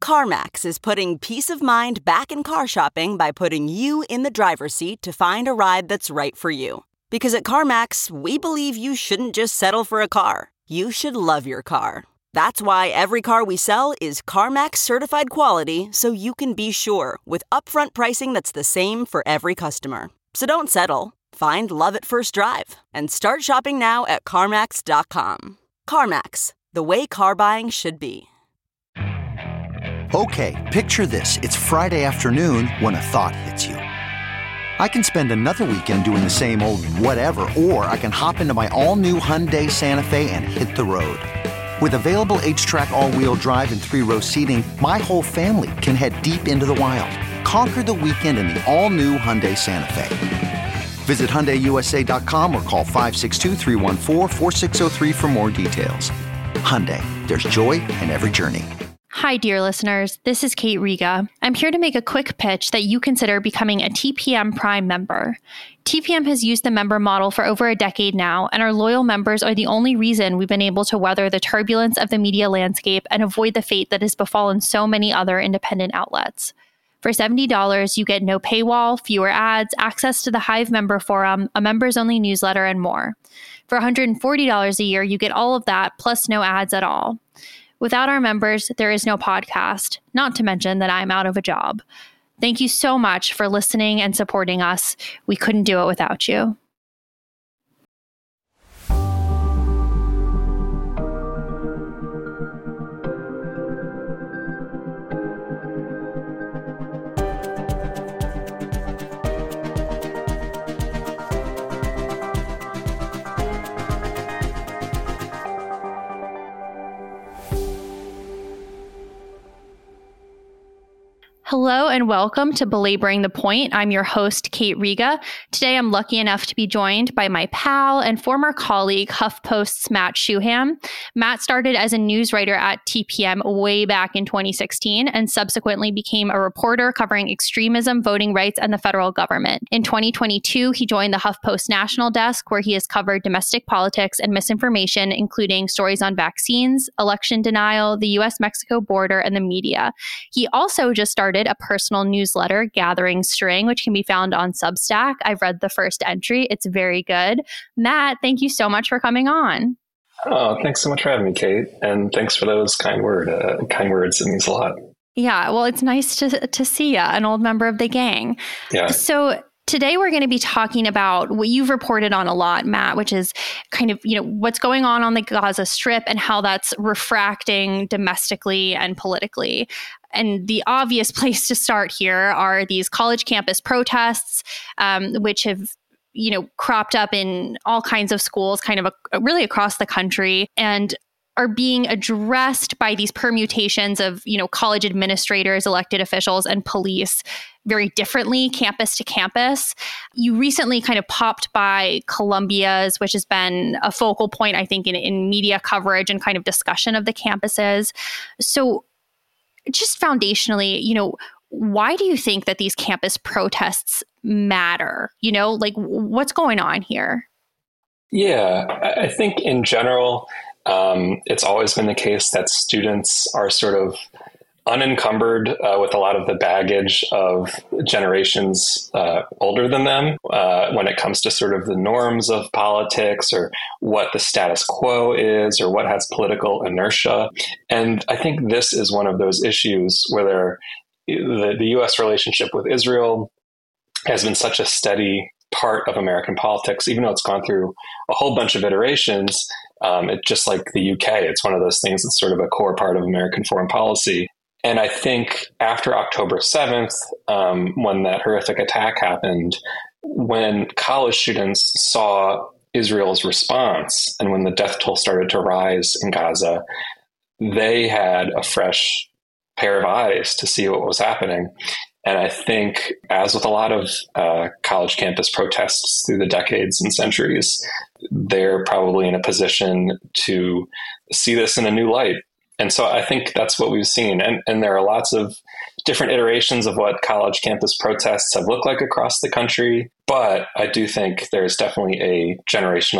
CarMax is putting peace of mind back in car shopping by putting you in the driver's seat to find a ride that's right for you. Because at CarMax, we believe you shouldn't just settle for a car. You should love your car. That's why every car we sell is CarMax certified quality, so you can be sure with upfront pricing that's the same for every customer. So don't settle. Find love at first drive and start shopping now at CarMax.com. CarMax, the way car buying should be. Okay, picture this. It's Friday afternoon when a thought hits you. I can spend another weekend doing the same old whatever, or I can hop into my all-new Hyundai Santa Fe and hit the road. With available H-Track all-wheel drive and 3-row seating, my whole family can head deep into the wild. Conquer the weekend in the all-new Hyundai Santa Fe. Visit HyundaiUSA.com or call 562-314-4603 for more details. Hyundai, there's joy in every journey. Hi, dear listeners. This is Kate Riga. I'm here to make a quick pitch that you consider becoming a TPM Prime member. TPM has used the member model for over a decade now, and our loyal members are the only reason we've been able to weather the turbulence of the media landscape and avoid the fate that has befallen so many other independent outlets. For $70, you get no paywall, fewer ads, access to the Hive member forum, a members-only newsletter, and more. For $140 a year, you get all of that, plus no ads at all. Without our members, there is no podcast, not to mention that I'm out of a job. Thank you so much for listening and supporting us. We couldn't do it without you. Hello and welcome to Belaboring the Point. I'm your host, Kate Riga. Today, I'm lucky enough to be joined by my pal and former colleague, HuffPost's Matt Shuham. Matt started as a news writer at TPM way back in 2016 and subsequently became a reporter covering extremism, voting rights, and the federal government. In 2022, he joined the HuffPost National Desk, where he has covered domestic politics and misinformation, including stories on vaccines, election denial, the U.S.-Mexico border, and the media. He also just started a personal newsletter, Gathering String, which can be found on Substack. I've read the first entry. It's very good. Matt, thank you so much for coming on. Oh, thanks so much for having me, Kate. And thanks for those kind words. It means a lot. Yeah, well, it's nice to see you, an old member of the gang. Yeah. So today we're going to be talking about what you've reported on a lot, Matt, which is kind of, what's going on the Gaza Strip and how that's refracting domestically and politically. And the obvious place to start here are these college campus protests, which have, cropped up in all kinds of schools, kind of really across the country, and are being addressed by these permutations of, college administrators, elected officials, and police very differently, campus to campus. You recently kind of popped by Columbia's, which has been a focal point, I think, in media coverage and kind of discussion of the campuses. So just foundationally, why do you think that these campus protests matter? What's going on here? Yeah, I think in general, it's always been the case that students are sort of unencumbered with a lot of the baggage of generations older than them when it comes to sort of the norms of politics or what the status quo is or what has political inertia. And I think this is one of those issues where the U.S. relationship with Israel has been such a steady part of American politics, even though it's gone through a whole bunch of iterations. It's just like the UK. It's one of those things that's sort of a core part of American foreign policy. And I think after October 7th, when that horrific attack happened, when college students saw Israel's response and when the death toll started to rise in Gaza, they had a fresh pair of eyes to see what was happening. And I think, as with a lot of college campus protests through the decades and centuries, they're probably in a position to see this in a new light. And so I think that's what we've seen. And there are lots of different iterations of what college campus protests have looked like across the country. But I do think there's definitely a generational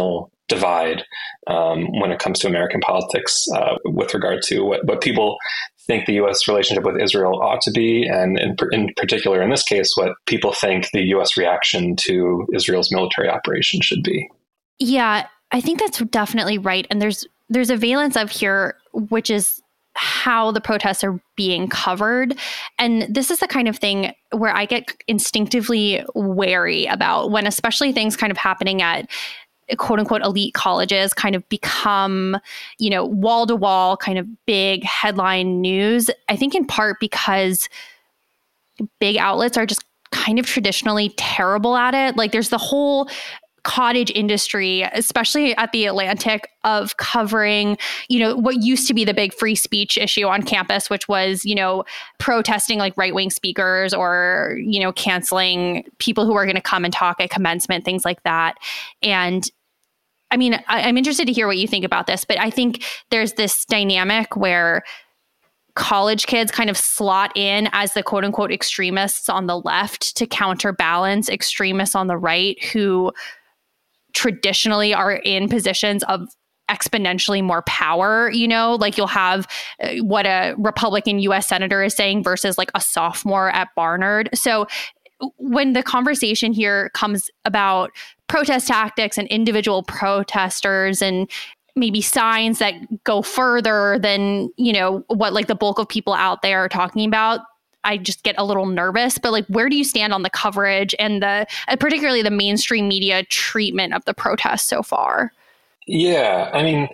divide when it comes to American politics with regard to what people think the U.S. relationship with Israel ought to be, and in particular, in this case, what people think the U.S. reaction to Israel's military operation should be. Yeah, I think that's definitely right. And there's a valence of here, which is how the protests are being covered. And this is the kind of thing where I get instinctively wary about when especially things kind of happening at quote unquote elite colleges kind of become, wall to wall kind of big headline news. I think in part because big outlets are just kind of traditionally terrible at it. Like there's the whole cottage industry, especially at the Atlantic, of covering, what used to be the big free speech issue on campus, which was, protesting like right-wing speakers or, canceling people who are going to come and talk at commencement, things like that. And I mean, I'm interested to hear what you think about this, but I think there's this dynamic where college kids kind of slot in as the quote unquote extremists on the left to counterbalance extremists on the right who traditionally are in positions of exponentially more power, like you'll have what a Republican U.S. senator is saying versus like a sophomore at Barnard. So when the conversation here comes about protest tactics and individual protesters and maybe signs that go further than, what like the bulk of people out there are talking about, I just get a little nervous. But like, where do you stand on the coverage and particularly the mainstream media treatment of the protests so far? Yeah, I mean,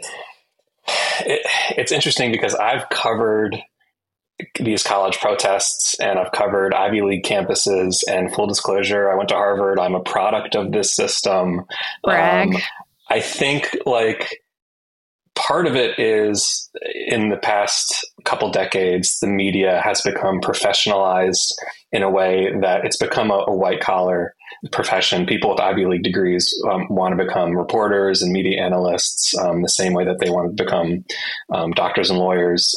it's interesting because I've covered these college protests and I've covered Ivy League campuses, and full disclosure, I went to Harvard. I'm a product of this system. Brag. I think like part of it is in the past couple decades, the media has become professionalized in a way that it's become a white collar profession. People with Ivy League degrees want to become reporters and media analysts the same way that they want to become doctors and lawyers.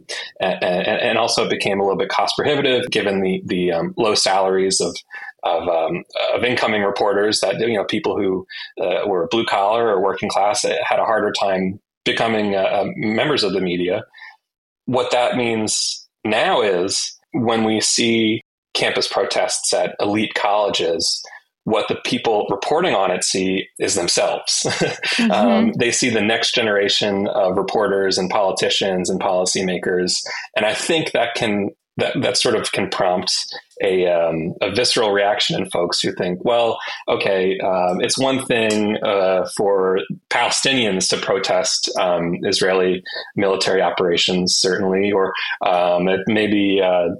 And also it became a little bit cost prohibitive given the low salaries of incoming reporters that, people who were blue collar or working class had a harder time becoming members of the media. What that means now is when we see campus protests at elite colleges, what the people reporting on it see is themselves. Mm-hmm. They see the next generation of reporters and politicians and policymakers. And I think that sort of can prompt a visceral reaction in folks who think, well, okay, it's one thing for Palestinians to protest Israeli military operations, certainly, or it may be,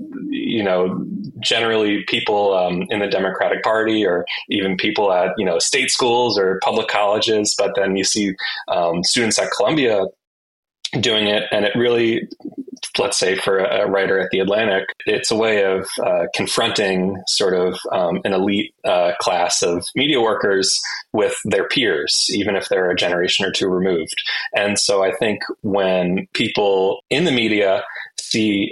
generally people in the Democratic Party or even people at, state schools or public colleges. But then you see students at Columbia doing it, and it really, let's say for a writer at The Atlantic, it's a way of confronting sort of an elite class of media workers with their peers, even if they're a generation or two removed. And so I think when people in the media see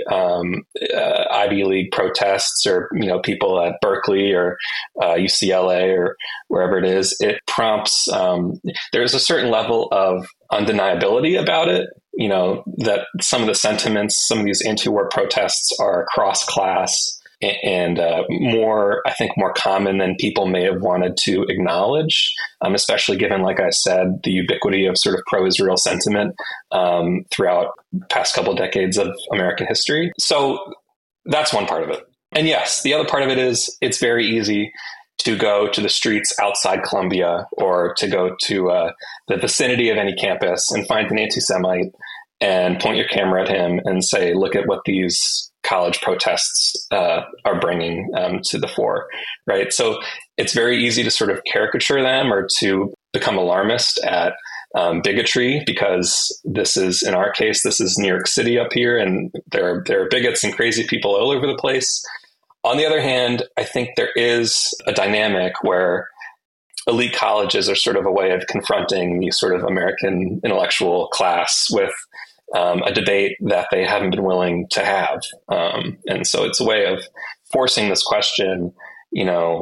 Ivy League protests or, people at Berkeley or UCLA or wherever it is, it prompts, there's a certain level of undeniability about it, that some of the sentiments, some of these anti-war protests are cross-class and more common than people may have wanted to acknowledge, especially given, like I said, the ubiquity of sort of pro-Israel sentiment throughout past couple of decades of American history. So that's one part of it. And yes, the other part of it is it's very easy to go to the streets outside Columbia or to go to the vicinity of any campus and find an anti-Semite and point your camera at him and say, look at what these college protests are bringing to the fore, right? So it's very easy to sort of caricature them or to become alarmist at bigotry, because this is, in our case, this is New York City up here, and there are bigots and crazy people all over the place. On the other hand, I think there is a dynamic where elite colleges are sort of a way of confronting the sort of American intellectual class with a debate that they haven't been willing to have. And so it's a way of forcing this question,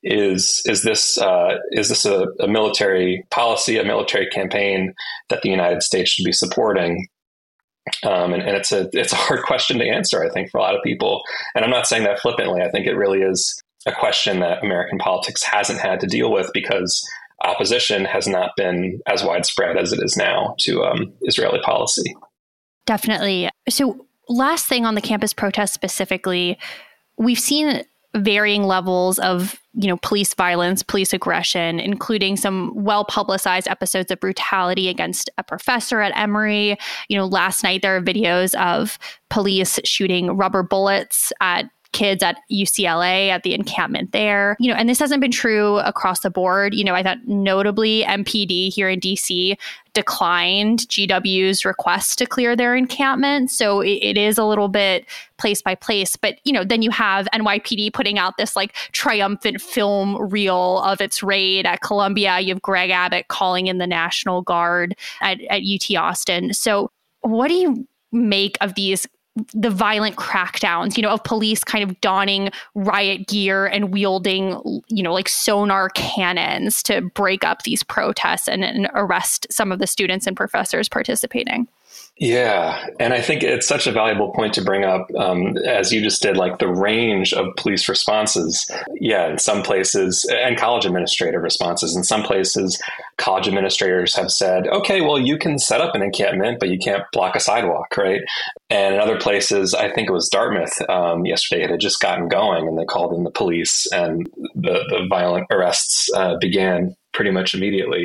is this a military policy, a military campaign that the United States should be supporting? And it's a hard question to answer, I think, for a lot of people. And I'm not saying that flippantly. I think it really is a question that American politics hasn't had to deal with because opposition has not been as widespread as it is now to Israeli policy. Definitely. So last thing on the campus protest specifically, we've seen varying levels of, police violence, police aggression, including some well-publicized episodes of brutality against a professor at Emory. Last night there are videos of police shooting rubber bullets at kids at UCLA at the encampment there, and this hasn't been true across the board. I thought notably MPD here in DC declined GW's request to clear their encampment. So it is a little bit place by place. But, then you have NYPD putting out this like triumphant film reel of its raid at Columbia. You have Greg Abbott calling in the National Guard at UT Austin. So what do you make of the violent crackdowns, of police kind of donning riot gear and wielding, like sonar cannons to break up these protests and arrest some of the students and professors participating? Yeah. And I think it's such a valuable point to bring up, as you just did, like the range of police responses. Yeah, in some places, and college administrative responses. In some places, college administrators have said, okay, well, you can set up an encampment, but you can't block a sidewalk, right? And in other places, I think it was Dartmouth yesterday, it had just gotten going and they called in the police and the violent arrests began pretty much immediately.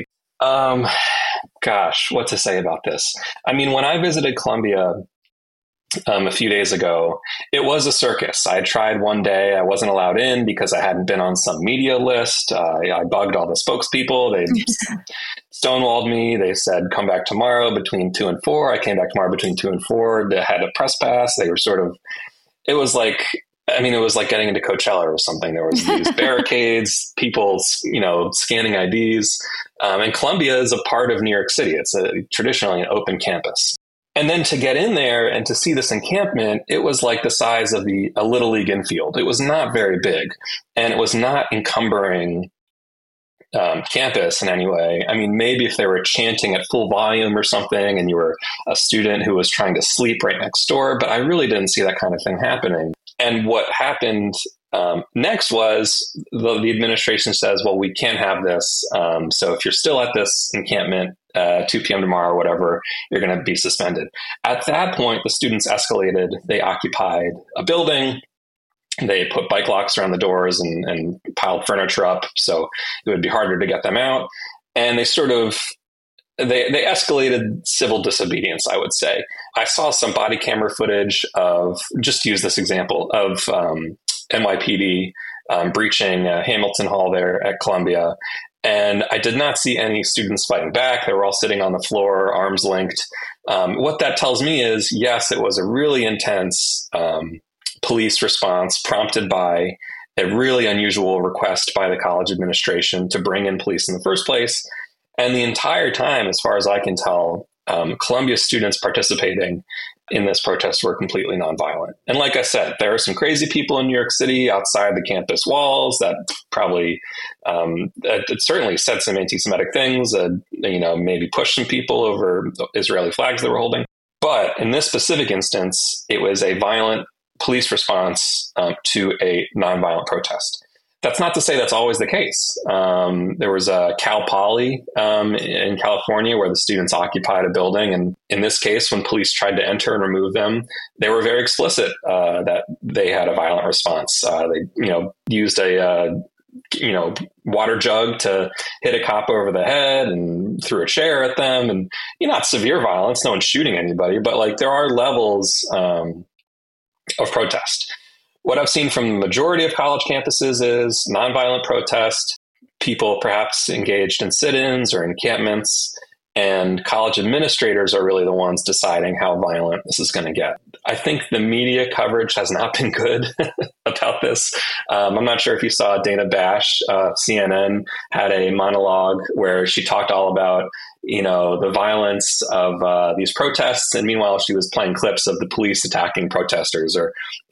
Gosh, what to say about this? I mean, when I visited Columbia a few days ago, it was a circus. I tried one day. I wasn't allowed in because I hadn't been on some media list. I bugged all the spokespeople. They stonewalled me. They said, come back tomorrow between 2 and 4. I came back tomorrow between 2 and 4. They had a press pass. They were it was like getting into Coachella or something. There was these barricades, people, scanning IDs. And Columbia is a part of New York City. It's traditionally an open campus. And then to get in there and to see this encampment, it was like the size of a Little League infield. It was not very big, and it was not encumbering campus in any way. I mean, maybe if they were chanting at full volume or something, and you were a student who was trying to sleep right next door, but I really didn't see that kind of thing happening. And what happened next was the administration says, well, we can't have this. So if you're still at this encampment, 2 p.m. tomorrow or whatever, you're going to be suspended. At that point, the students escalated. They occupied a building. They put bike locks around the doors and piled furniture up so it would be harder to get them out. And they they escalated civil disobedience, I would say. I saw some body camera footage of, just to use this example, of NYPD breaching Hamilton Hall there at Columbia. And I did not see any students fighting back. They were all sitting on the floor, arms linked. What that tells me is, yes, it was a really intense police response prompted by a really unusual request by the college administration to bring in police in the first place. And the entire time, as far as I can tell, Columbia students participating in this protest were completely nonviolent. And like I said, there are some crazy people in New York City outside the campus walls that probably it certainly said some anti-Semitic things, maybe pushed some people over Israeli flags they were holding. But in this specific instance, it was a violent police response to a nonviolent protest. That's not to say that's always the case. There was a Cal Poly in California where the students occupied a building. And in this case, when police tried to enter and remove them, they were very explicit that they had a violent response. They, used a water jug to hit a cop over the head and threw a chair at them. And not severe violence, no one's shooting anybody, but there are levels of protest. What I've seen from the majority of college campuses is nonviolent protest, people perhaps engaged in sit-ins or encampments, and college administrators are really the ones deciding how violent this is going to get. I think the media coverage has not been good about this. I'm not sure if you saw Dana Bash, CNN, had a monologue where she talked all about, the violence of these protests. And meanwhile, she was playing clips of the police attacking protesters, or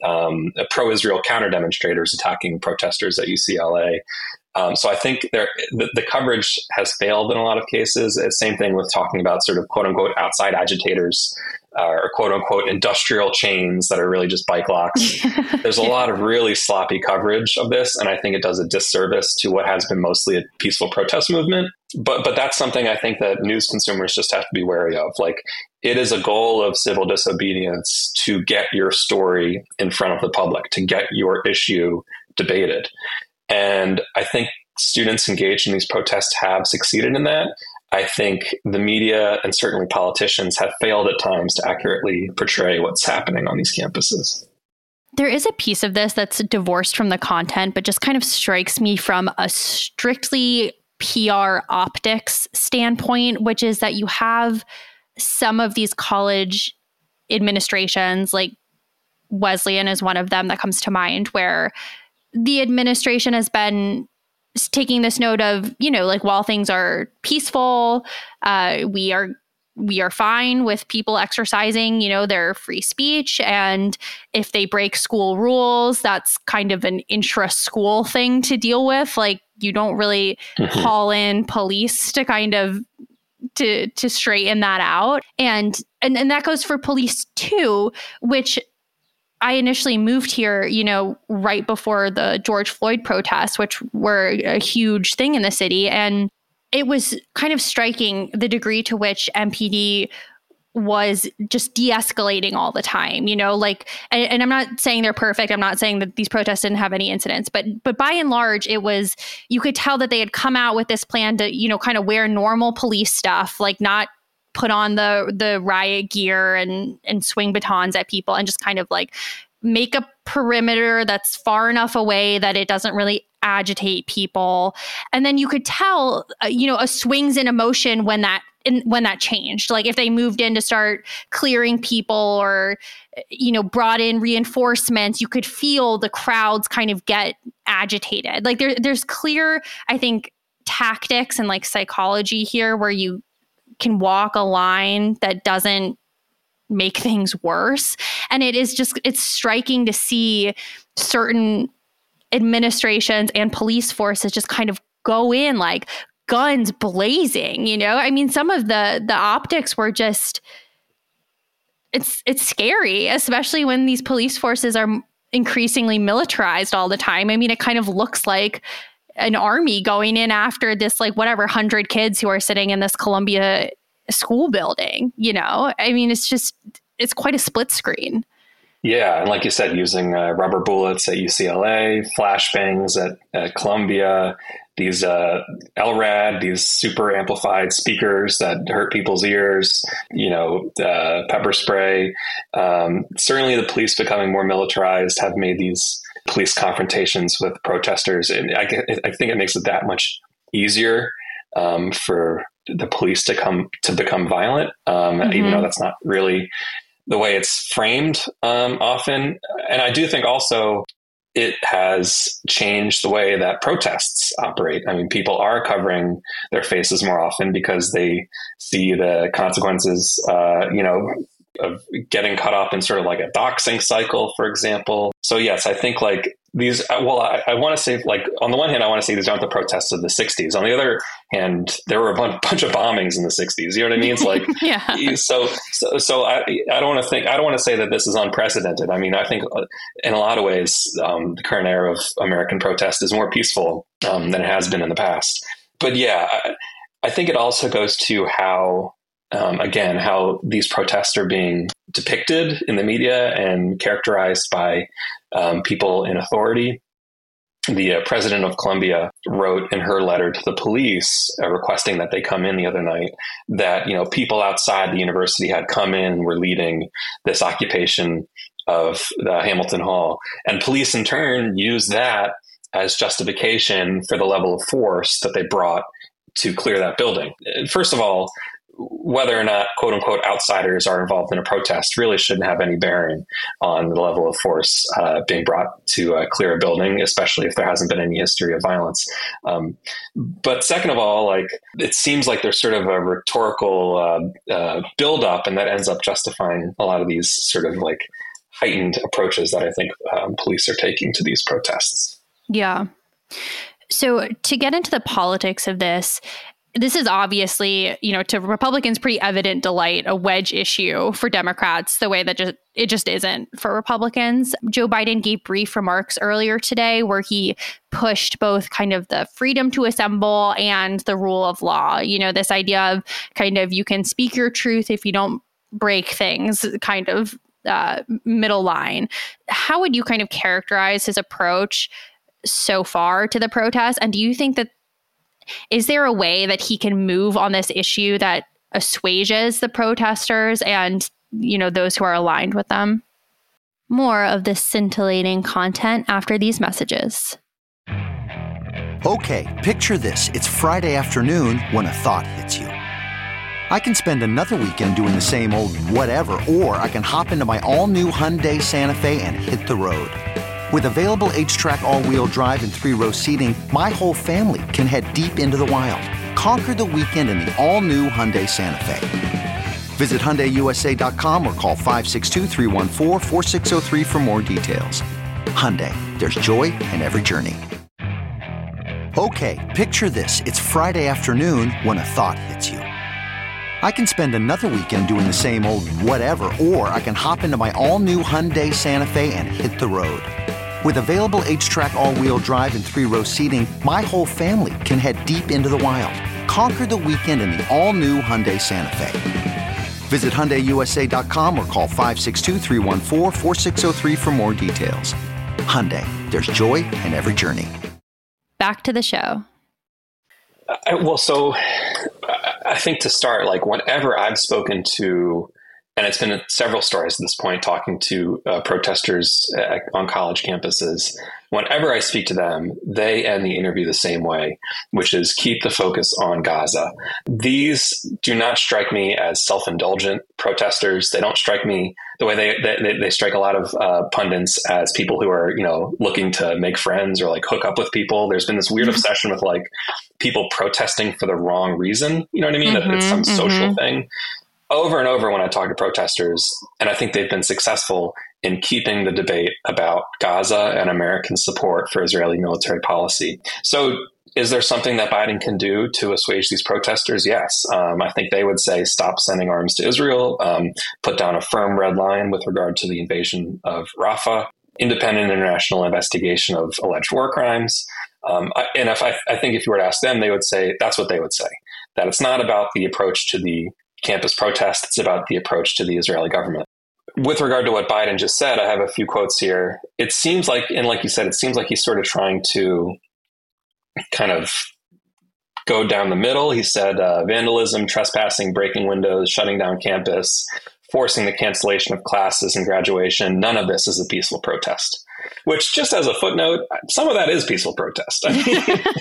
pro-Israel counter demonstrators attacking protesters at UCLA. So I think the coverage has failed in a lot of cases. Same thing with talking about sort of quote unquote outside agitators, or quote unquote industrial chains that are really just bike locks. There's a lot of really sloppy coverage of this, and I think it does a disservice to what has been mostly a peaceful protest movement. But that's something I think that news consumers just have to be wary of. Like, it is a goal of civil disobedience to get your story in front of the public, to get your issue debated. And I think students engaged in these protests have succeeded in that. I think the media and certainly politicians have failed at times to accurately portray what's happening on these campuses. There is a piece of this that's divorced from the content, but just kind of strikes me from a strictly PR optics standpoint, which is that you have some of these college administrations, like Wesleyan is one of them that comes to mind, where the administration has been taking this note of, like, while things are peaceful, we are fine with people exercising, their free speech. And if they break school rules, that's kind of an intra-school thing to deal with. Like, you don't really call in police to kind of to straighten that out. And that goes for police too, which I initially moved here, right before the George Floyd protests, which were a huge thing in the city. And it was kind of striking the degree to which MPD was just de-escalating all the time, and I'm not saying they're perfect. I'm not saying that these protests didn't have any incidents, but by and large, you could tell that they had come out with this plan to, kind of wear normal police stuff, like not put on the riot gear and swing batons at people, and just kind of like make a perimeter that's far enough away that it doesn't really agitate people. And then you could tell, a swings in emotion when that changed. Like, if they moved in to start clearing people, or, brought in reinforcements, you could feel the crowds kind of get agitated. Like, there's clear, I think, tactics and like psychology here where you can walk a line that doesn't make things worse. And it's striking to see certain administrations and police forces just kind of go in like guns blazing, I mean, some of the optics were just, it's scary, especially when these police forces are increasingly militarized all the time. I mean, it kind of looks like an army going in after this, 100 kids who are sitting in this Columbia school building, I mean, it's quite a split screen. Yeah. And like you said, using rubber bullets at UCLA, flashbangs at Columbia, these LRAD, these super amplified speakers that hurt people's ears, pepper spray. Certainly the police becoming more militarized have made these police confrontations with protesters. And I think it makes it that much easier for the police to become violent, even though that's not really the way it's framed often. And I do think also it has changed the way that protests operate. I mean, people are covering their faces more often because they see the consequences, of getting caught up in sort of like a doxing cycle, for example. So yes, I think like these, I want to say, like, on the one hand, I want to say these aren't the protests of the 60s. On the other hand, there were a bunch of bombings in the 60s. You know what I mean? It's like, yeah. So I don't want to say that this is unprecedented. I mean, I think in a lot of ways, the current era of American protest is more peaceful than it has been in the past. But yeah, I think it also goes to how these protests are being depicted in the media and characterized by people in authority. The president of Columbia wrote in her letter to the police requesting that they come in the other night that, people outside the university had come in and were leading this occupation of the Hamilton Hall. And police in turn used that as justification for the level of force that they brought to clear that building. First of all, whether or not, quote unquote, outsiders are involved in a protest really shouldn't have any bearing on the level of force being brought to clear a building, especially if there hasn't been any history of violence. But second of all, like, it seems like there's sort of a rhetorical buildup, and that ends up justifying a lot of these sort of like heightened approaches that I think police are taking to these protests. Yeah. So to get into the politics of this is obviously, to Republicans, pretty evident delight, a wedge issue for Democrats, the way that it just isn't for Republicans. Joe Biden gave brief remarks earlier today where he pushed both kind of the freedom to assemble and the rule of law. This idea of kind of you can speak your truth if you don't break things, kind of middle line. How would you kind of characterize his approach so far to the protest? And do you think that is there a way that he can move on this issue that assuages the protesters and, those who are aligned with them? More of this scintillating content after these messages. Okay, picture this. It's Friday afternoon when a thought hits you. I can spend another weekend doing the same old whatever, or I can hop into my all-new Hyundai Santa Fe and hit the road. With available H-Track all-wheel drive and 3-row seating, my whole family can head deep into the wild. Conquer the weekend in the all-new Hyundai Santa Fe. Visit HyundaiUSA.com or call 562-314-4603 for more details. Hyundai, there's joy in every journey. Okay, picture this. It's Friday afternoon when a thought hits you. I can spend another weekend doing the same old whatever, or I can hop into my all-new Hyundai Santa Fe and hit the road. With available H-Track all-wheel drive and 3-row seating, my whole family can head deep into the wild. Conquer the weekend in the all-new Hyundai Santa Fe. Visit HyundaiUSA.com or call 562-314-4603 for more details. Hyundai, there's joy in every journey. Back to the show. I think to start, like, whenever I've spoken to, and it's been several stories at this point, talking to protesters on college campuses, whenever I speak to them, they end the interview the same way, which is keep the focus on Gaza. These do not strike me as self-indulgent protesters. They don't strike me the way they strike a lot of pundits as people who are, looking to make friends or like hook up with people. There's been this weird obsession with like people protesting for the wrong reason. You know what I mean? That it's some social thing. Over and over when I talk to protesters, and I think they've been successful in keeping the debate about Gaza and American support for Israeli military policy. So is there something that Biden can do to assuage these protesters? Yes. I think they would say stop sending arms to Israel, put down a firm red line with regard to the invasion of Rafah, independent international investigation of alleged war crimes. I think if you were to ask them, they would say that's what they would say, that it's not about the approach to the campus protest. It's about the approach to the Israeli government. With regard to what Biden just said, I have a few quotes here. It seems like, and like you said, it seems like he's sort of trying to kind of go down the middle. He said vandalism, trespassing, breaking windows, shutting down campus, forcing the cancellation of classes and graduation. None of this is a peaceful protest. Which, just as a footnote, some of that is peaceful protest. I mean,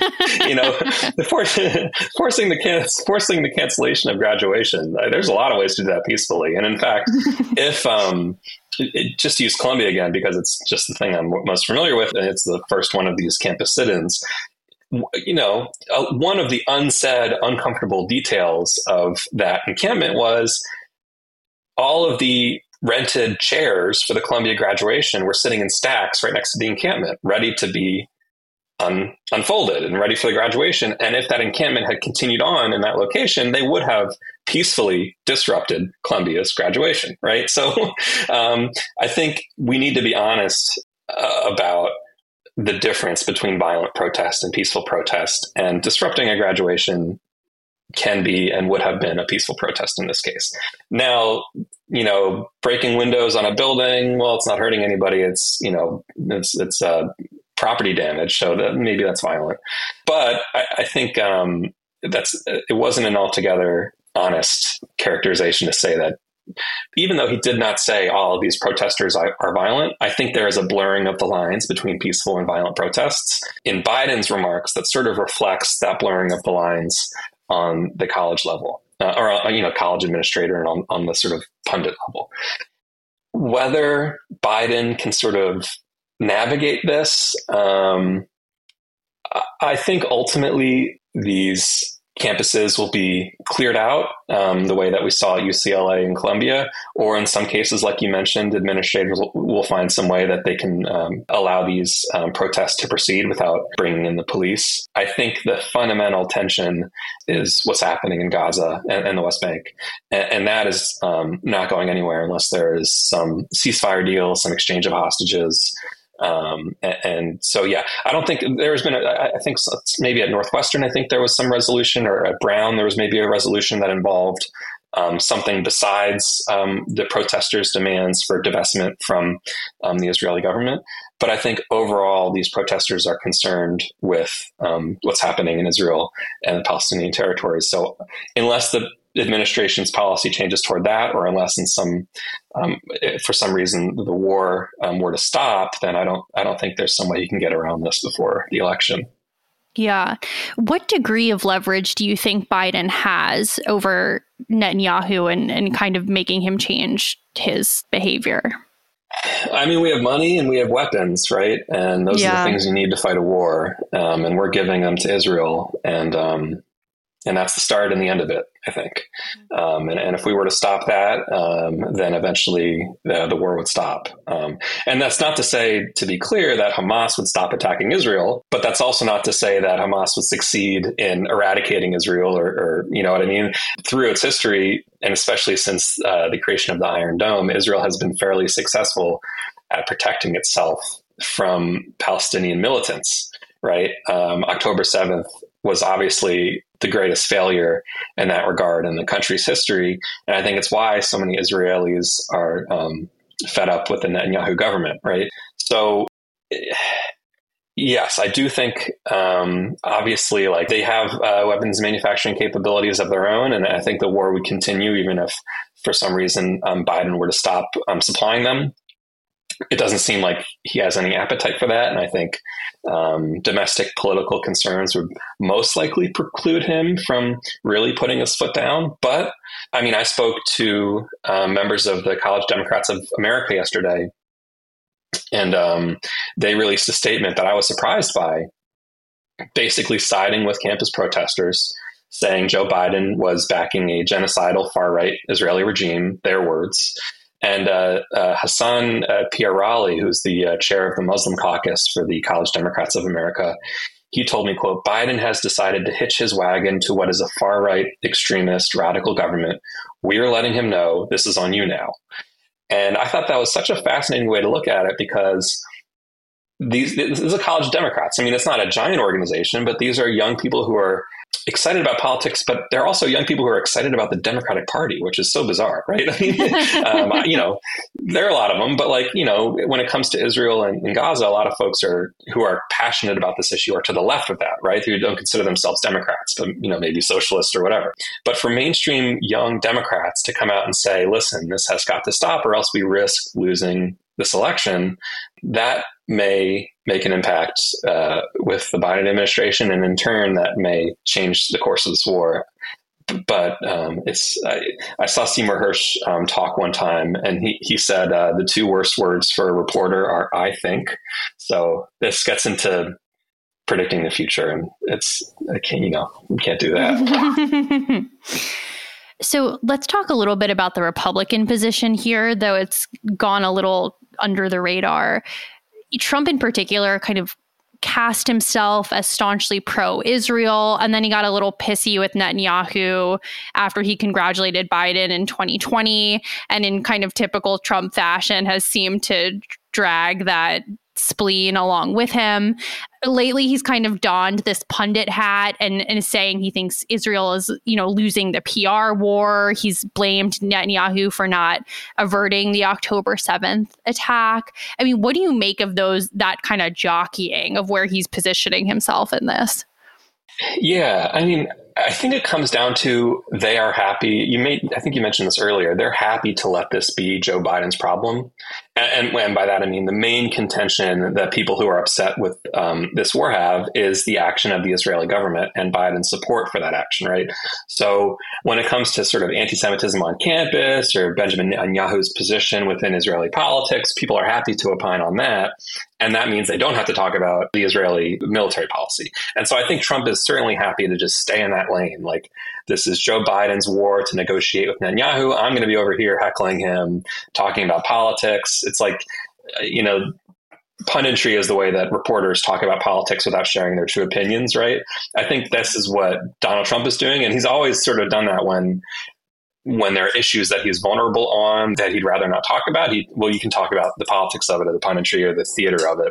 forcing the cancellation of graduation. There's a lot of ways to do that peacefully. And in fact, if just use Columbia again, because it's just the thing I'm most familiar with, and it's the first one of these campus sit-ins. One of the unsaid, uncomfortable details of that encampment was all of the rented chairs for the Columbia graduation were sitting in stacks right next to the encampment, ready to be unfolded and ready for the graduation. And if that encampment had continued on in that location, they would have peacefully disrupted Columbia's graduation, right? So I think we need to be honest about the difference between violent protest and peaceful protest, and disrupting a graduation can be and would have been a peaceful protest in this case. Now, breaking windows on a building, well, it's not hurting anybody. It's property damage. So that maybe that's violent. But I think it wasn't an altogether honest characterization to say that, even though he did not say all of these protesters are violent, I think there is a blurring of the lines between peaceful and violent protests in Biden's remarks that sort of reflects that blurring of the lines on the college level. or college administrator and on the sort of pundit level. Whether Biden can sort of navigate this, I think ultimately these campuses will be cleared out the way that we saw at UCLA and Columbia, or in some cases, like you mentioned, administrators will find some way that they can allow these protests to proceed without bringing in the police. I think the fundamental tension is what's happening in Gaza and the West Bank. And that is not going anywhere unless there is some ceasefire deal, some exchange of hostages. And so, yeah, I don't think there's been, I think maybe at Northwestern, I think there was some resolution, or at Brown, there was maybe a resolution that involved something besides the protesters' demands for divestment from the Israeli government. But I think overall, these protesters are concerned with what's happening in Israel and the Palestinian territories. So unless the administration's policy changes toward that, or unless for some reason the war were to stop, then I don't think there's some way you can get around this before the election. Yeah. What degree of leverage do you think Biden has over Netanyahu and kind of making him change his behavior? I mean, we have money and we have weapons, right? And those are the things you need to fight a war. And we're giving them to Israel. And that's the start and the end of it, I think. And if we were to stop that, then eventually the war would stop. And that's not to say, to be clear, that Hamas would stop attacking Israel, but that's also not to say that Hamas would succeed in eradicating Israel or you know what I mean? Through its history, and especially since the creation of the Iron Dome, Israel has been fairly successful at protecting itself from Palestinian militants, right? October 7th was obviously the greatest failure in that regard in the country's history. And I think it's why so many Israelis are fed up with the Netanyahu government, right? So, yes, I do think, obviously, like, they have weapons manufacturing capabilities of their own. And I think the war would continue even if, for some reason, Biden were to stop supplying them. It doesn't seem like he has any appetite for that. And I think domestic political concerns would most likely preclude him from really putting his foot down. But I mean, I spoke to members of the College Democrats of America yesterday, and they released a statement that I was surprised by, basically siding with campus protesters, saying Joe Biden was backing a genocidal far-right Israeli regime, their words. And Hassan Piarali, who's the chair of the Muslim caucus for the College Democrats of America, he told me, quote, Biden has decided to hitch his wagon to what is a far-right extremist radical government. We are letting him know this is on you now. And I thought that was such a fascinating way to look at it, because this is a College Democrats. I mean, it's not a giant organization, but these are young people who are excited about politics, but they're also young people who are excited about the Democratic Party, which is so bizarre, right? I mean, there are a lot of them, but when it comes to Israel and Gaza, a lot of folks who are passionate about this issue are to the left of that, right? Who don't consider themselves Democrats, but, maybe socialists or whatever. But for mainstream young Democrats to come out and say, listen, this has got to stop or else we risk losing this election, that may make an impact with the Biden administration, and in turn, that may change the course of this war. But I saw Seymour Hersh talk one time, and he said the two worst words for a reporter are "I think." So this gets into predicting the future, and you can't do that. So let's talk a little bit about the Republican position here, though it's gone a little under the radar. Trump in particular kind of cast himself as staunchly pro-Israel, and then he got a little pissy with Netanyahu after he congratulated Biden in 2020, and in kind of typical Trump fashion has seemed to drag that spleen along with him. Lately, he's kind of donned this pundit hat and is saying he thinks Israel is, losing the PR war. He's blamed Netanyahu for not averting the October 7th attack. I mean, what do you make of that kind of jockeying of where he's positioning himself in this? Yeah, I mean, I think it comes down to they are happy. I think you mentioned this earlier. They're happy to let this be Joe Biden's problem. And by that, I mean the main contention that people who are upset with this war have is the action of the Israeli government and Biden's support for that action, right? So when it comes to sort of anti-Semitism on campus or Benjamin Netanyahu's position within Israeli politics, people are happy to opine on that. And that means they don't have to talk about the Israeli military policy. And so I think Trump is certainly happy to just stay in that lane. Like, this is Joe Biden's war to negotiate with Netanyahu. I'm going to be over here heckling him, talking about politics. It's like, punditry is the way that reporters talk about politics without sharing their true opinions, right? I think this is what Donald Trump is doing. And he's always sort of done that when there are issues that he's vulnerable on that he'd rather not talk about. You can talk about the politics of it or the punditry or the theater of it.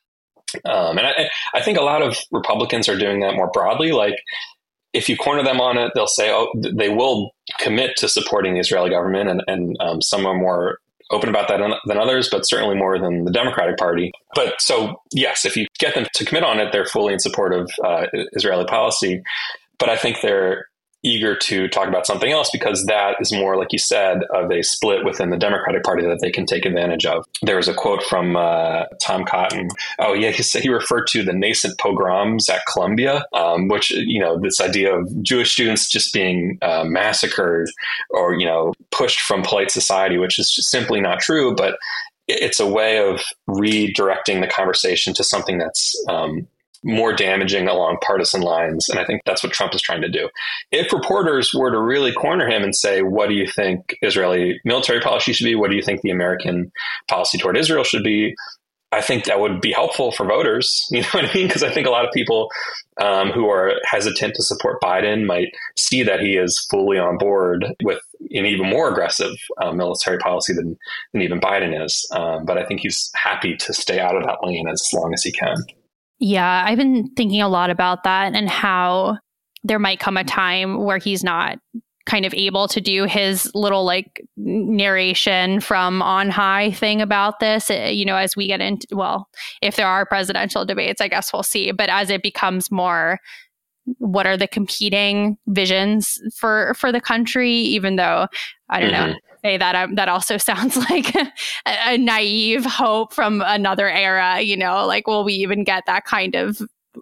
And I think a lot of Republicans are doing that more broadly. Like, if you corner them on it, they'll say, they will commit to supporting the Israeli government. And some are more open about that than others, but certainly more than the Democratic Party. But so, yes, if you get them to commit on it, they're fully in support of Israeli policy. But I think they're eager to talk about something else because that is more, like you said, of a split within the Democratic Party that they can take advantage of. There was a quote from Tom Cotton. Oh, yeah, he referred to the nascent pogroms at Columbia, which, this idea of Jewish students just being massacred or, pushed from polite society, which is just simply not true. But it's a way of redirecting the conversation to something that's more damaging along partisan lines. And I think that's what Trump is trying to do. If reporters were to really corner him and say, what do you think Israeli military policy should be? What do you think the American policy toward Israel should be? I think that would be helpful for voters. You know what I mean? Because I think a lot of people who are hesitant to support Biden might see that he is fully on board with an even more aggressive military policy than even Biden is. But I think he's happy to stay out of that lane as long as he can. Yeah, I've been thinking a lot about that and how there might come a time where he's not kind of able to do his little narration from on high thing about this, as we get into, if there are presidential debates, I guess we'll see. But as it becomes more, what are the competing visions for the country, even though, I don't know, say that also sounds like a naive hope from another era, will we even get that kind of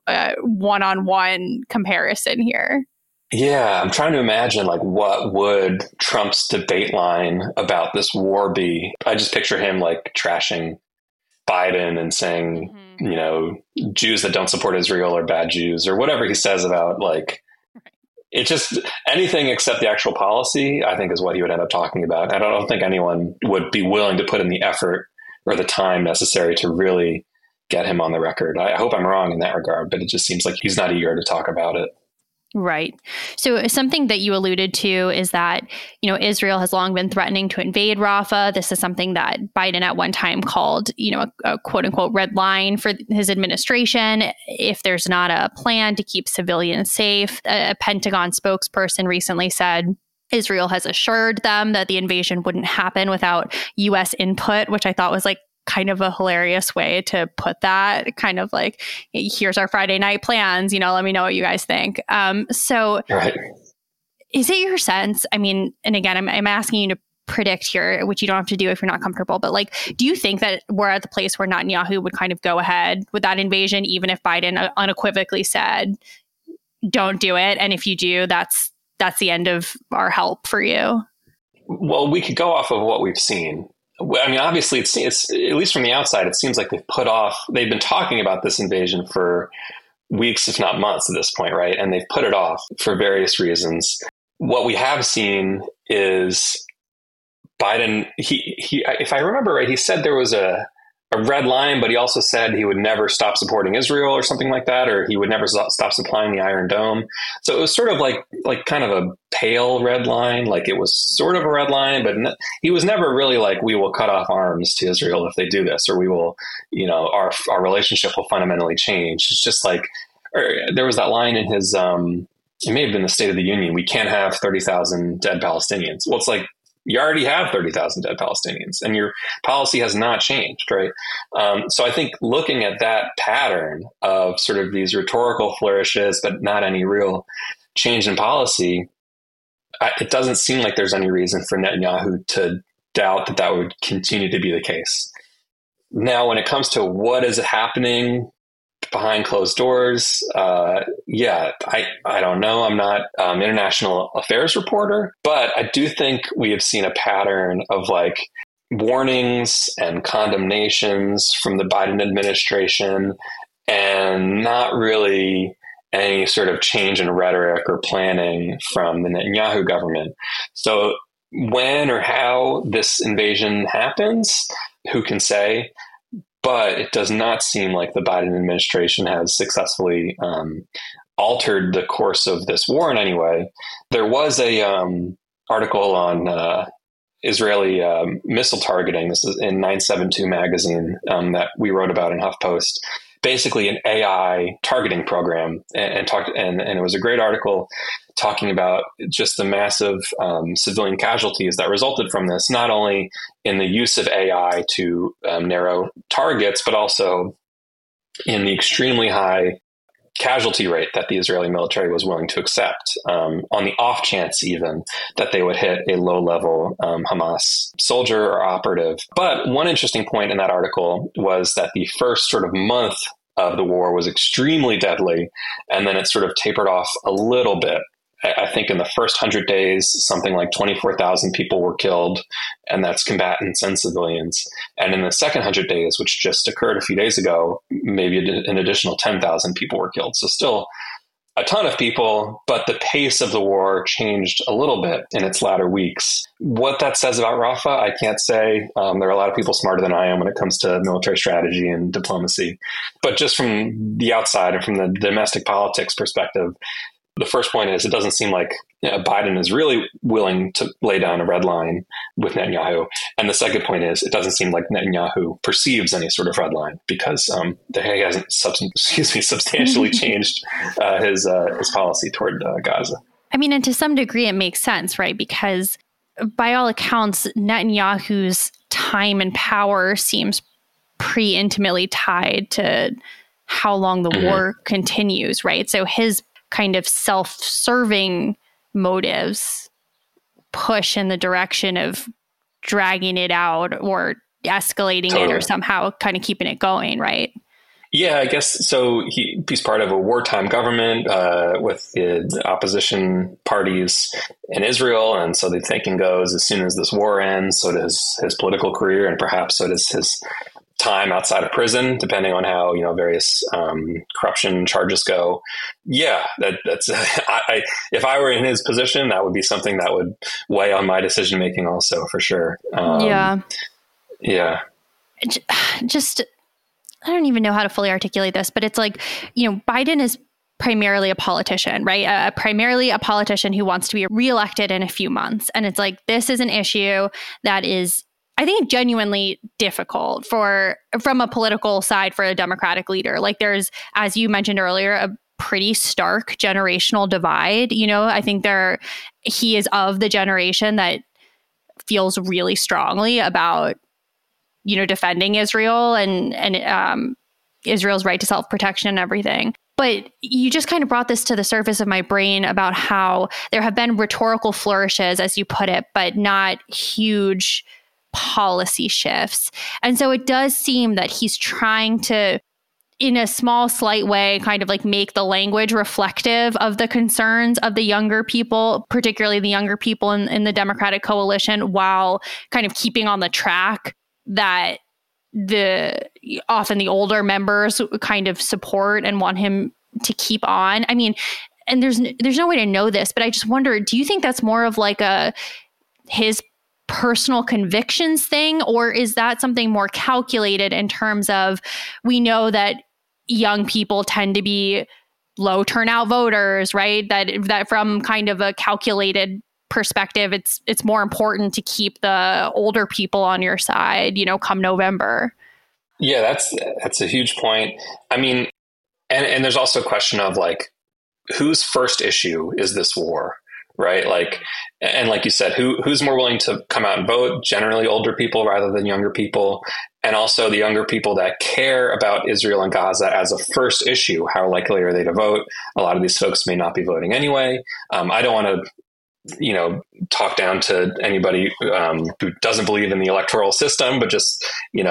one-on-one comparison here? Yeah, I'm trying to imagine what would Trump's debate line about this war be? I just picture him trashing Biden and saying, Jews that don't support Israel are bad Jews or whatever he says about it just anything except the actual policy, I think is what he would end up talking about. I don't think anyone would be willing to put in the effort or the time necessary to really get him on the record. I hope I'm wrong in that regard, but it just seems like he's not eager to talk about it. Right. So something that you alluded to is that, Israel has long been threatening to invade Rafah. This is something that Biden at one time called, a quote unquote red line for his administration. If there's not a plan to keep civilians safe, a Pentagon spokesperson recently said Israel has assured them that the invasion wouldn't happen without U.S. input, which I thought was kind of a hilarious way to put that, kind of here's our Friday night plans, let me know what you guys think. So right. Is it your sense? I mean, and again, I'm asking you to predict here, which you don't have to do if you're not comfortable, but do you think that we're at the place where Netanyahu would kind of go ahead with that invasion, even if Biden unequivocally said, don't do it? And if you do, that's the end of our help for you? Well, we could go off of what we've seen. I mean, obviously, it's at least from the outside, it seems like they've been talking about this invasion for weeks, if not months at this point, right? And they've put it off for various reasons. What we have seen is Biden, he if I remember right, he said there was a red line, but he also said he would never stop supporting Israel or something like that, or he would never stop supplying the Iron Dome. So it was sort of like kind of a pale red line, it was sort of a red line, but he was never really we will cut off arms to Israel if they do this, or we will, our relationship will fundamentally change. It's just there was that line in his, it may have been the State of the Union, we can't have 30,000 dead Palestinians. Well, it's you already have 30,000 dead Palestinians and your policy has not changed, right? So I think looking at that pattern of sort of these rhetorical flourishes, but not any real change in policy, it doesn't seem like there's any reason for Netanyahu to doubt that would continue to be the case. Now, when it comes to what is happening behind closed doors, I don't know. I'm not international affairs reporter, but I do think we have seen a pattern of like warnings and condemnations from the Biden administration, and not really any sort of change in rhetoric or planning from the Netanyahu government. So when or how this invasion happens, who can say? But it does not seem like the Biden administration has successfully altered the course of this war in any way. There was a article on Israeli missile targeting. This is in 972 magazine that we wrote about in HuffPost. Basically, an AI targeting program, and it was a great article talking about just the massive civilian casualties that resulted from this, not only in the use of AI to narrow targets, but also in the extremely high casualty rate that the Israeli military was willing to accept, on the off chance even that they would hit a low-level Hamas soldier or operative. But one interesting point in that article was that the first sort of month of the war was extremely deadly, and then it sort of tapered off a little bit. I think in the first 100 days, something like 24,000 people were killed, and that's combatants and civilians. And in the second 100 days, which just occurred a few days ago, maybe an additional 10,000 people were killed. So still a ton of people, but the pace of the war changed a little bit in its latter weeks. What that says about Rafah, I can't say. There are a lot of people smarter than I am when it comes to military strategy and diplomacy. But just from the outside and from the domestic politics perspective, the first point is it doesn't seem like Biden is really willing to lay down a red line with Netanyahu. And the second point is it doesn't seem like Netanyahu perceives any sort of red line, because he hasn't substantially changed his policy toward Gaza. I mean, and to some degree it makes sense, right? Because by all accounts, Netanyahu's time and power seems pretty intimately tied to how long the war continues, right? So his kind of self-serving motives push in the direction of dragging it out or escalating it or somehow kind of keeping it going, right? Yeah, I guess so. He's part of a wartime government with the opposition parties in Israel. And so the thinking goes, as soon as this war ends, so does his political career, and perhaps so does his time outside of prison, depending on how various corruption charges go. Yeah, that's if I were in his position, that would be something that would weigh on my decision making, also, for sure. Yeah. Just I don't even know how to fully articulate this, but it's like, Biden is primarily a politician, right? Primarily a politician who wants to be reelected in a few months, and it's like this is an issue that is, I think, genuinely difficult from a political side for a Democratic leader. Like there's, as you mentioned earlier, a pretty stark generational divide. I think he is of the generation that feels really strongly about, defending Israel and Israel's right to self-protection and everything. But you just kind of brought this to the surface of my brain about how there have been rhetorical flourishes, as you put it, but not huge policy shifts. And so it does seem that he's trying to, in a small, slight way, kind of like make the language reflective of the concerns of the younger people, particularly the younger people in the Democratic coalition, while kind of keeping on the track that often the older members kind of support and want him to keep on. I mean, and there's no way to know this, but I just wonder, do you think that's more of like his personal convictions thing, or is that something more calculated in terms of, we know that young people tend to be low turnout voters, right? That from kind of a calculated perspective, it's more important to keep the older people on your side, come November. Yeah, that's a huge point. I mean, and there's also a question of like, whose first issue is this war? Right. Like you said, who's more willing to come out and vote? Generally older people rather than younger people. And also the younger people that care about Israel and Gaza as a first issue. How likely are they to vote? A lot of these folks may not be voting anyway. I don't want to talk down to anybody who doesn't believe in the electoral system, but just,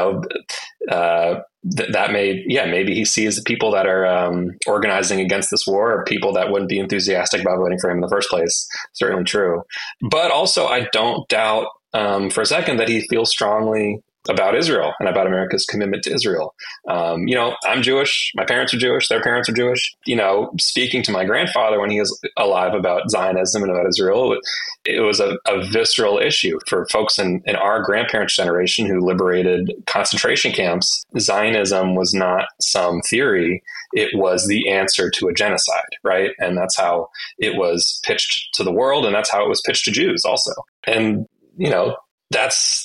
maybe he sees the people that are organizing against this war are people that wouldn't be enthusiastic about voting for him in the first place. Certainly true. But also, I don't doubt for a second that he feels strongly about Israel and about America's commitment to Israel. I'm Jewish. My parents are Jewish. Their parents are Jewish. Speaking to my grandfather when he was alive about Zionism and about Israel, it was a visceral issue for folks in our grandparents' generation who liberated concentration camps. Zionism was not some theory. It was the answer to a genocide, right? And that's how it was pitched to the world. And that's how it was pitched to Jews also. And, that's...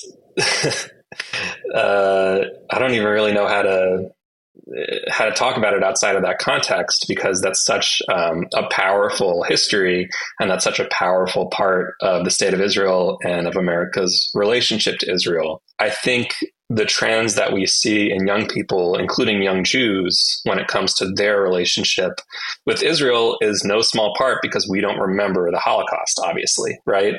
I don't even really know how to talk about it outside of that context, because that's such a powerful history, and that's such a powerful part of the state of Israel and of America's relationship to Israel. I think the trends that we see in young people, including young Jews, when it comes to their relationship with Israel is no small part because we don't remember the Holocaust, obviously, right?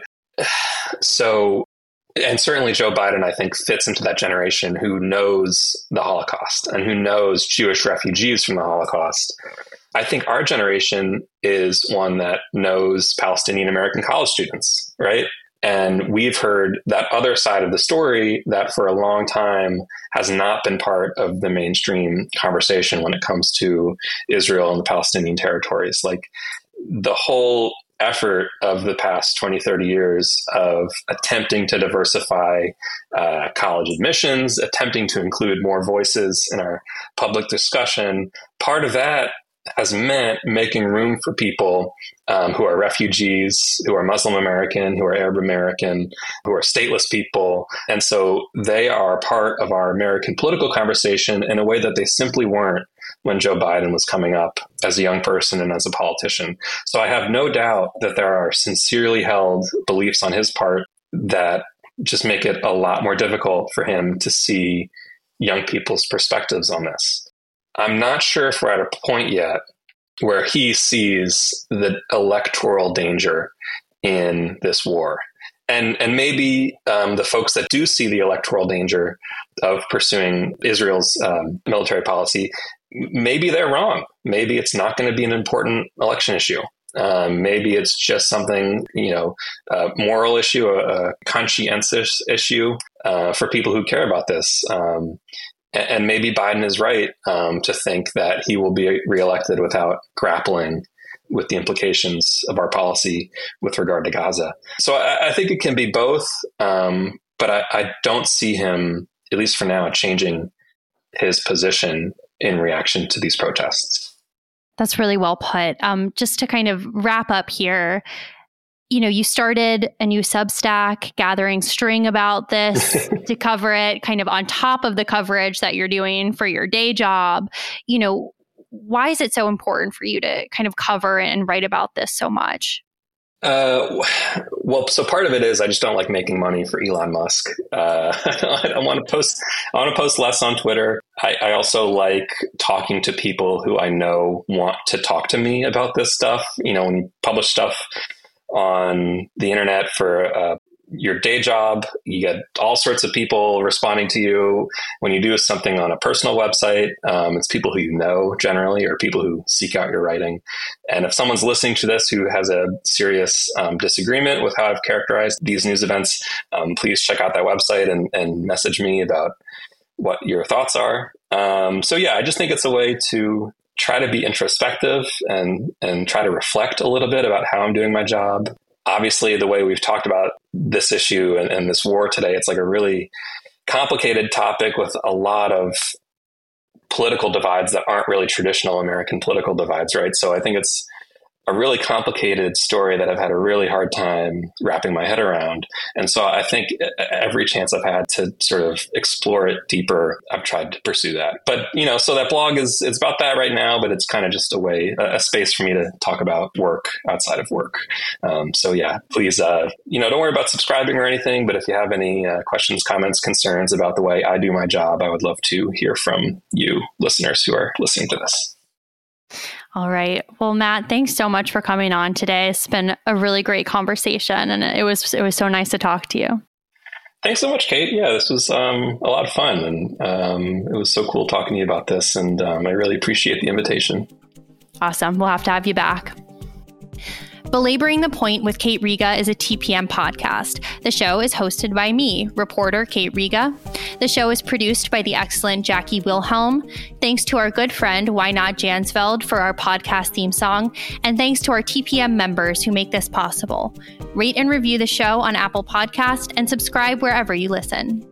So, and certainly Joe Biden, I think, fits into that generation who knows the Holocaust and who knows Jewish refugees from the Holocaust. I think our generation is one that knows Palestinian American college students, right? And we've heard that other side of the story that for a long time has not been part of the mainstream conversation when it comes to Israel and the Palestinian territories. Like the whole effort of the past 20, 30 years of attempting to diversify college admissions, attempting to include more voices in our public discussion, part of that has meant making room for people who are refugees, who are Muslim American, who are Arab American, who are stateless people. And so they are part of our American political conversation in a way that they simply weren't when Joe Biden was coming up as a young person and as a politician. So I have no doubt that there are sincerely held beliefs on his part that just make it a lot more difficult for him to see young people's perspectives on this. I'm not sure if we're at a point yet where he sees the electoral danger in this war. And maybe the folks that do see the electoral danger of pursuing Israel's military policy, maybe they're wrong. Maybe it's not going to be an important election issue. Maybe it's just something, a moral issue, a conscientious issue for people who care about this. And maybe Biden is right to think that he will be reelected without grappling with the implications of our policy with regard to Gaza. So I think it can be both, but I don't see him, at least for now, changing his position in reaction to these protests. That's really well put. Just to kind of wrap up here, you started a new Substack, gathering string about this to cover it, kind of on top of the coverage that you're doing for your day job. Why is it so important for you to kind of cover and write about this so much? Well, so part of it is I just don't like making money for Elon Musk. I want to post less on Twitter. I also like talking to people who I know want to talk to me about this stuff. When you publish stuff on the internet for your day job, you get all sorts of people responding to you. When you do something on a personal website, it's people who you know generally, or people who seek out your writing. And if someone's listening to this who has a serious disagreement with how I've characterized these news events, please check out that website and message me about what your thoughts are. I just think it's a way to try to be introspective and try to reflect a little bit about how I'm doing my job. Obviously, the way we've talked about this issue and this war today, it's like a really complicated topic with a lot of political divides that aren't really traditional American political divides, right? So I think it's a really complicated story that I've had a really hard time wrapping my head around. And so I think every chance I've had to sort of explore it deeper, I've tried to pursue that. But, so that blog it's about that right now, but it's kind of just a space for me to talk about work outside of work. Please, don't worry about subscribing or anything, but if you have any questions, comments, concerns about the way I do my job, I would love to hear from you listeners who are listening to this. All right. Well, Matt, thanks so much for coming on today. It's been a really great conversation, and it was so nice to talk to you. Thanks so much, Kate. Yeah, this was a lot of fun, and it was so cool talking to you about this, and I really appreciate the invitation. Awesome. We'll have to have you back. Belaboring the Point with Kate Riga is a TPM podcast. The show is hosted by me, reporter Kate Riga. The show is produced by the excellent Jackie Wilhelm. Thanks to our good friend, Why Not Jansfeld, for our podcast theme song. And thanks to our TPM members who make this possible. Rate and review the show on Apple Podcast and subscribe wherever you listen.